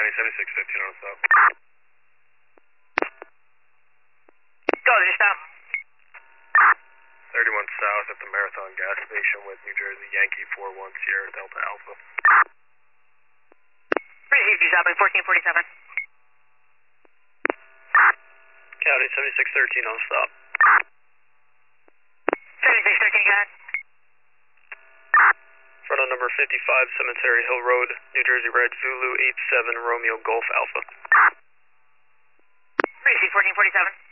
County 7615 on stop. Go, did you stop? 31 south at the Marathon gas station with New Jersey Yankee 41 Sierra Delta Alpha. Received you stopping 1447. County 7613 on stop. 7613, go ahead. Front on number 55 Cemetery Hill Road, New Jersey Red Zulu 87 Romeo Golf Alpha. Received 1447.